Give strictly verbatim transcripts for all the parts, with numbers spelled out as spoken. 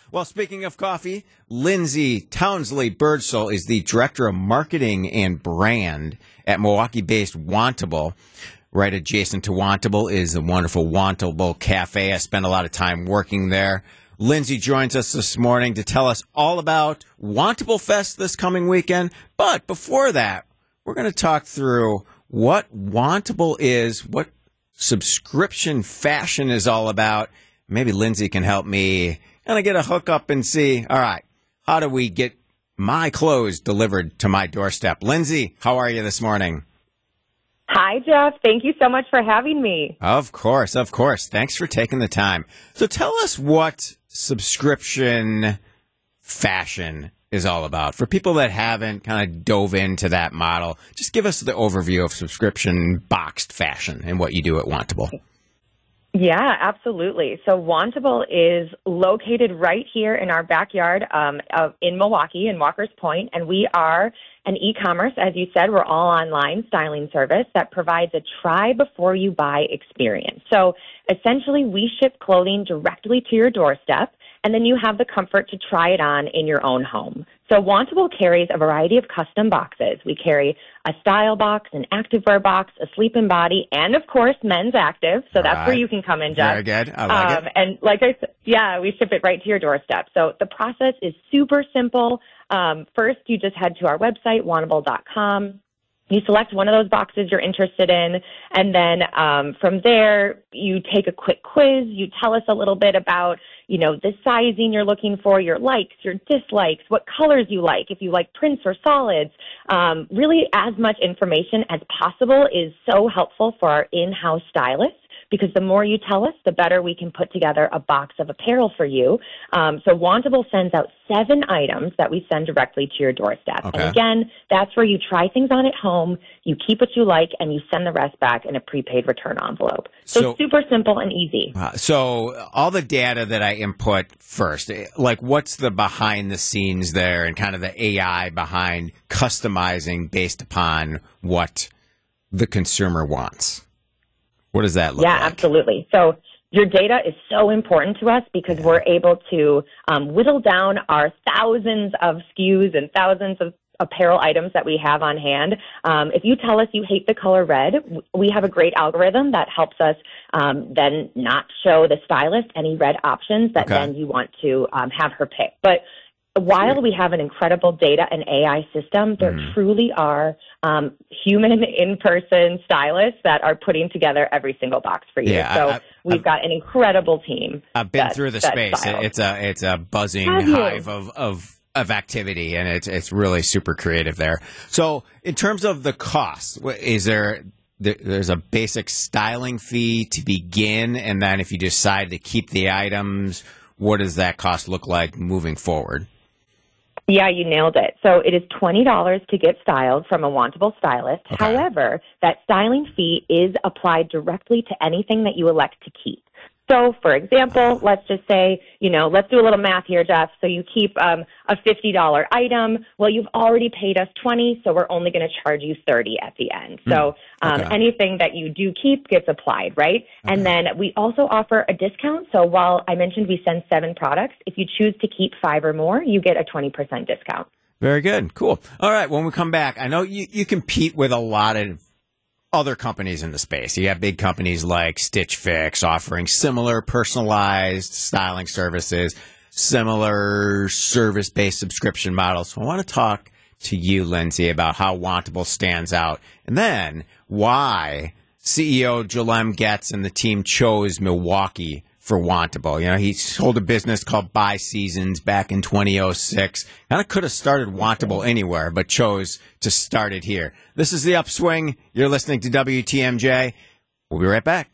Well, speaking of coffee, Lindsay Townsley Birdsall is the Director of Marketing and Brand at Milwaukee-based Wantable. Right adjacent to Wantable is a wonderful Wantable Cafe. I spent a lot of time working there. Lindsay joins us this morning to tell us all about Wantable Fest this coming weekend. But before that, we're going to talk through what Wantable is, what subscription fashion is all about. Maybe Lindsay can help me kind of get a hookup and see, all right, how do we get my clothes delivered to my doorstep? Lindsay, how are you this morning? Hi, Jeff. Thank you so much for having me. Of course, of course. Thanks for taking the time. So tell us what subscription fashion is all about. For people that haven't kind of dove into that model, just give us the overview of subscription boxed fashion and what you do at Wantable. Yeah, absolutely. So Wantable is located right here in our backyard um, of, in Milwaukee, in Walker's Point, and we are an e-commerce, as you said, we're all online styling service that provides a try-before-you-buy experience. So essentially, we ship clothing directly to your doorstep, and then you have the comfort to try it on in your own home. So Wantable carries a variety of custom boxes. We carry a style box, an activewear box, a sleep and body, and of course, men's active. So that's right. where you can come in, Jeff. Very good. I like um, it. And like I said, yeah, we ship it right to your doorstep. So the process is super simple. Um, first, you just head to our website, wantable dot com. You select one of those boxes you're interested in, and then um, from there, you take a quick quiz. You tell us a little bit about, you know, the sizing you're looking for, your likes, your dislikes, what colors you like, if you like prints or solids. Um, really, as much information as possible is so helpful for our in-house stylists, because the more you tell us, the better we can put together a box of apparel for you. Um, so Wantable sends out seven items that we send directly to your doorstep. Okay. And again, that's where you try things on at home, you keep what you like, and you send the rest back in a prepaid return envelope. So, so super simple and easy. Uh, so all the data that I input first, like what's the behind the scenes there and kind of the A I behind customizing based upon what the consumer wants? What does that look yeah, like? Yeah, absolutely. So your data is so important to us because yeah. we're able to um, whittle down our thousands of S K Us and thousands of apparel items that we have on hand. Um, if you tell us you hate the color red, we have a great algorithm that helps us um, then not show the stylist any red options that okay. then you want to um, have her pick. But while we have an incredible data and A I system, there mm. truly are um, human in-person stylists that are putting together every single box for you. Yeah, so I, we've I've, got an incredible team. I've been that, through the that space. styles. It's a it's a buzzing Have hive you? of, of of activity, and it's it's really super creative there. So in terms of the cost, is there there's a basic styling fee to begin, and then if you decide to keep the items, what does that cost look like moving forward? Yeah, you nailed it. So it is twenty dollars to get styled from a Wantable stylist. Okay. However, that styling fee is applied directly to anything that you elect to keep. So, for example, let's just say, you know, let's do a little math here, Jeff. So you keep um, a fifty dollars item. Well, you've already paid us twenty dollars, so we're only going to charge you thirty dollars at the end. Mm. So um, okay. anything that you do keep gets applied, right? Okay. And then we also offer a discount. So while I mentioned we send seven products, if you choose to keep five or more, you get a twenty percent discount. Very good. Cool. All right. When we come back, I know you, you compete with a lot of other companies in the space. You have big companies like Stitch Fix offering similar personalized styling services, similar service-based subscription models. So I want to talk to you, Lindsay, about how Wantable stands out, and then why C E O Jalem Getz and the team chose Milwaukee for Wantable. You know, he sold a business called By Seasons back in two thousand six. Kind of could have started Wantable anywhere, but chose to start it here. This is The Upswing. You're listening to W T M J. We'll be right back.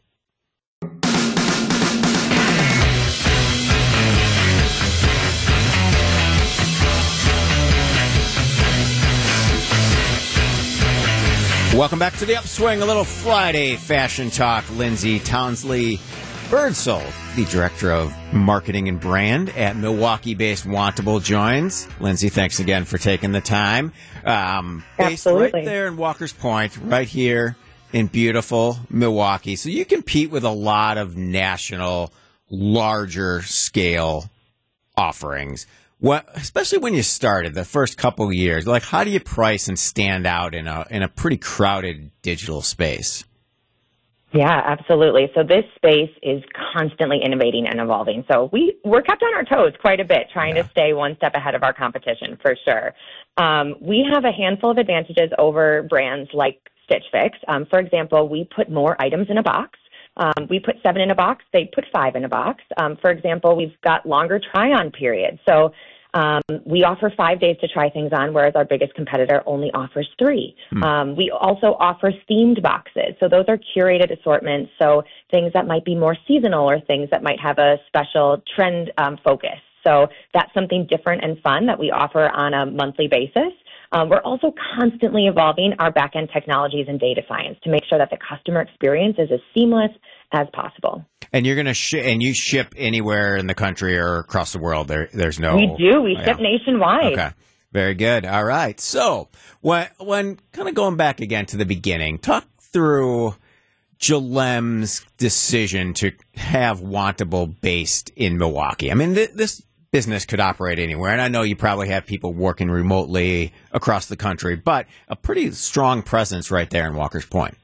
Welcome back to The Upswing, a little Friday fashion talk. Lindsay Townsley Birdsall, the Director of Marketing and Brand at Milwaukee-based Wantable, joins. Lindsay, thanks again for taking the time. Um, based Absolutely. right there in Walker's Point, right here in beautiful Milwaukee. So you compete with a lot of national, larger scale offerings. What, especially when you started the first couple of years, like how do you price and stand out in a in a pretty crowded digital space? Yeah, absolutely. So this space is constantly innovating and evolving. So we, we're kept on our toes quite a bit, trying yeah. to stay one step ahead of our competition, for sure. Um, we have a handful of advantages over brands like Stitch Fix. Um, for example, we put more items in a box. Um, we put seven in a box. They put five in a box. Um, for example, we've got longer try-on periods. So Um, we offer five days to try things on, whereas our biggest competitor only offers three. Hmm. Um, we also offer themed boxes. So those are curated assortments, so things that might be more seasonal or things that might have a special trend um, focus. So that's something different and fun that we offer on a monthly basis. Um, we're also constantly evolving our back-end technologies and data science to make sure that the customer experience is as seamless as possible. And you're going to sh- and you ship anywhere in the country or across the world. There, there's no. We do. We yeah. ship nationwide. Okay, very good. All right. So when when kind of going back again to the beginning, talk through Jalem's decision to have Wantable based in Milwaukee. I mean, th- this business could operate anywhere, and I know you probably have people working remotely across the country, but a pretty strong presence right there in Walker's Point.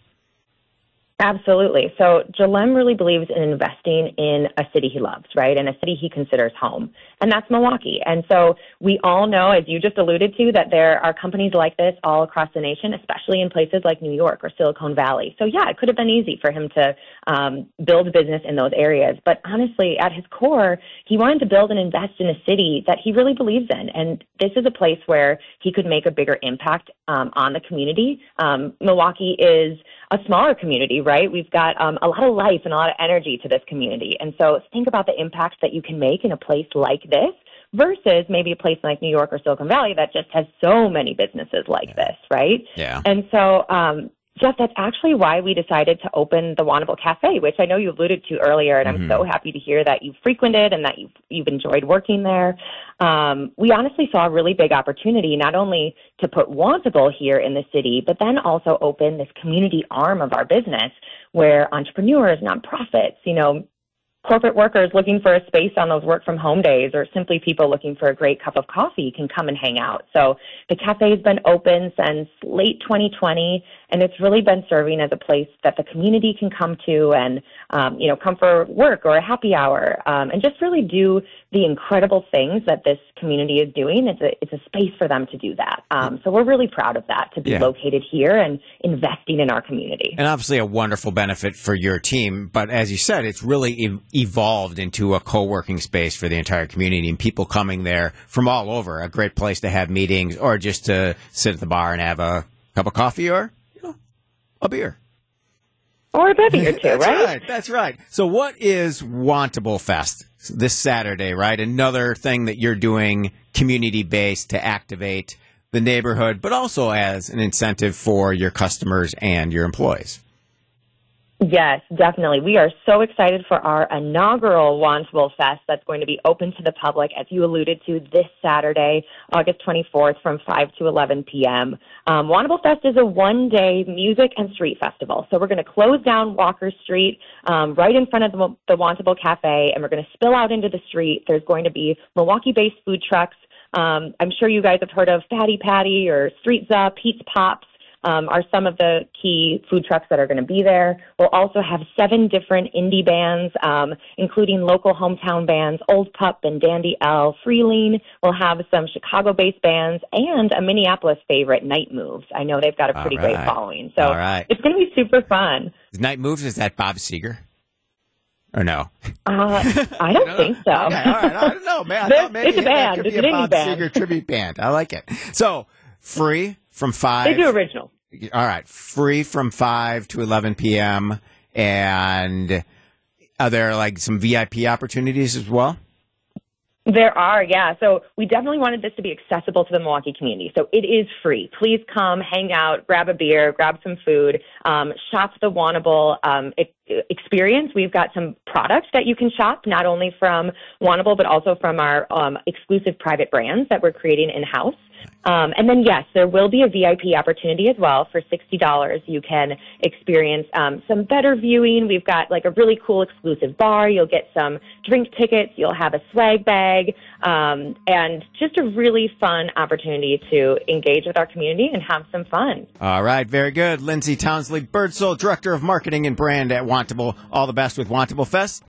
Absolutely. So Jalem really believes in investing in a city he loves, right? And a city he considers home. And that's Milwaukee. And so we all know, as you just alluded to, that there are companies like this all across the nation, especially in places like New York or Silicon Valley. So yeah, it could have been easy for him to um, build business in those areas. But honestly, at his core, he wanted to build and invest in a city that he really believes in. And this is a place where he could make a bigger impact um, on the community. Um, Milwaukee is a smaller community, right? We've got um, a lot of life and a lot of energy to this community. And so think about the impact that you can make in a place like this versus maybe a place like New York or Silicon Valley that just has so many businesses like yeah. this, right? Yeah. And so, um, Jeff, that's actually why we decided to open the Wantable Cafe, which I know you alluded to earlier, and mm-hmm. I'm so happy to hear that you've frequented and that you've, you've enjoyed working there. Um, we honestly saw a really big opportunity not only to put Wantable here in the city, but then also open this community arm of our business where entrepreneurs, nonprofits, you know, corporate workers looking for a space on those work from home days, or simply people looking for a great cup of coffee can come and hang out. So the cafe has been open since late twenty twenty, and it's really been serving as a place that the community can come to and, um, you know, come for work or a happy hour, um, and just really do the incredible things that this community is doing. It's a, it's a space for them to do that. Um, so we're really proud of that, to be yeah. located here and investing in our community. And obviously a wonderful benefit for your team. But as you said, it's really e- evolved into a co-working space for the entire community and people coming there from all over. A great place to have meetings or just to sit at the bar and have a cup of coffee or, you know, a beer. Or a bevy or two, That's right? right. That's right. So what is Wantable Fest this Saturday, right? Another thing that you're doing community-based to activate the neighborhood, but also as an incentive for your customers and your employees. Yes, definitely. We are so excited for our inaugural Wantable Fest that's going to be open to the public, as you alluded to, this Saturday, August twenty-fourth from five to eleven p.m. Um, Wantable Fest is a one-day music and street festival. So we're going to close down Walker Street um, right in front of the, the Wantable Cafe, and we're going to spill out into the street. There's going to be Milwaukee-based food trucks. Um, I'm sure you guys have heard of Fatty Patty or Street Za, Pete's Pops. Um, are some of the key food trucks that are going to be there. We'll also have seven different indie bands, um, including local hometown bands, Old Pup and Dandy L, Freeling. We'll have some Chicago-based bands and a Minneapolis favorite, Night Moves. I know they've got a pretty right. great following. So All right. it's going to be super fun. Night Moves, is that Bob Seger? Or no? Uh, I don't think so. Okay, all right. I don't know, man. I thought maybe it's a band. Could It's be an a indie Bob band. Seger tribute band. I like it. So, free from five. They do original. All right. Free from five to eleven p.m. And are there like some V I P opportunities as well? There are, yeah. So we definitely wanted this to be accessible to the Milwaukee community. So it is free. Please come, hang out, grab a beer, grab some food, um, shop the Wantable um, e- experience. We've got some products that you can shop, not only from Wantable, but also from our um, exclusive private brands that we're creating in-house. Um, and then, yes, there will be a V I P opportunity as well. For sixty dollars, you can experience um, some better viewing. We've got like a really cool exclusive bar. You'll get some drink tickets. You'll have a swag bag, um, and just a really fun opportunity to engage with our community and have some fun. All right, very good. Lindsay Townsley Birdsall, Director of Marketing and Brand at Wantable. All the best with Wantable Fest.